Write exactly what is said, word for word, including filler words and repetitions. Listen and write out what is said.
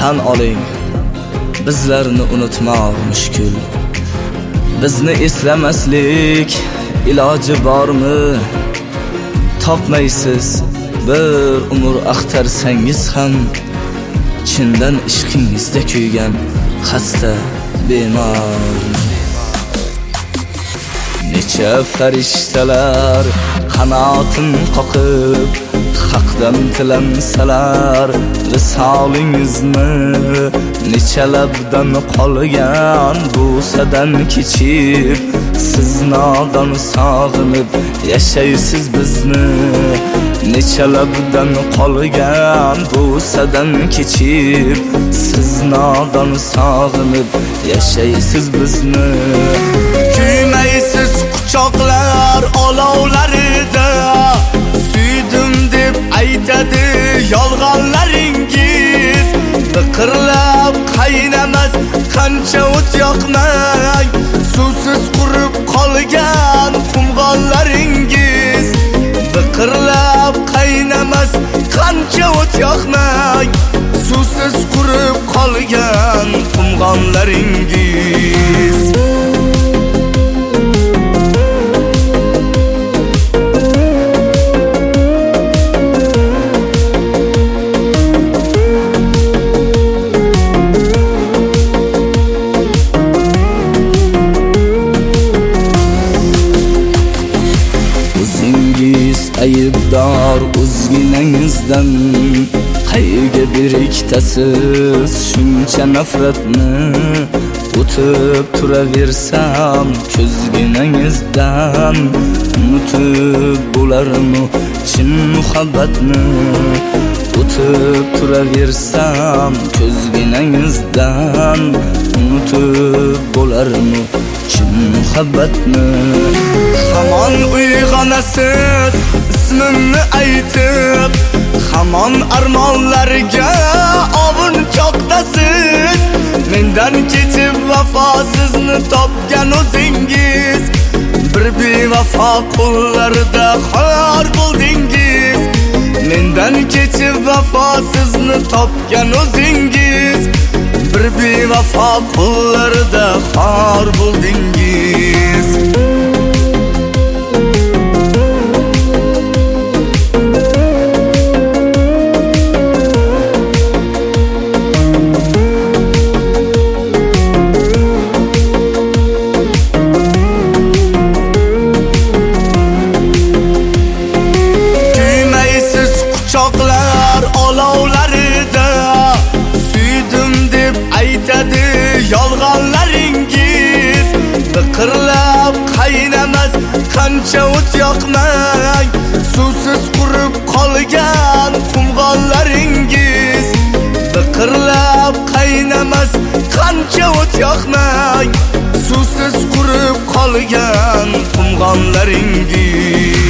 tan oling, bizlarni unutmoq mushkul. Bizni eslamaslik iloji bormi? Topmaysiz bir umr axtarsangiz ham, chindan ishqingizda kuygan xasta bemor. Necha farishtalar qanotin qoqib haqdan tilansalar, risolingizni necha labdan qolgan busadan kechib, siz nodon sog'inib yashaysiz bizni. Necha labdan qolgan busadan kechib, siz nodon sog'inib yashaysiz bizni. Kuymaysiz quchoqlar olovlarida, suydim deb aytadi yolg'onlaringiz. Biqirlab qaynamas qancha o't yoqmay, suvsiz qurib qolgan qumg'onlaringiz. Biqirlab qaynamas qancha o't yoqmay, suvsiz qurib qolgan qumg'onlaringiz. Aybdor o'zginangizdan qayga biriktasiz shuncha nafratni? O'tib turaversam ko'zginangizdan, unutib bo'larmi chin muhabbatni? O'tib turaversam ko'zginangizdan, unutib bo'larmi chin muhabbatni? Hamon uyg'onasiz ismimni aytib, hamon armonlarga ovunchoqdasiz. Mendan kechib vafosizni topgan o'zingiz, bir bevafo qullarda xor bo'ldingiz. Mendan kechib vafosizni topgan o'zingiz, bir bevafo qullarda xor bo'ldingiz. Quchoqlar olovlarida, suydim deb aytadi yolg'onlaringiz. Biqirlab qaynamas qancha o't yoqmay, suvsiz qurib qolgan qumg'onlaringiz. Biqirlab qaynamas qancha o't yoqmay, suvsiz qurib qolgan qumg'onlaringiz.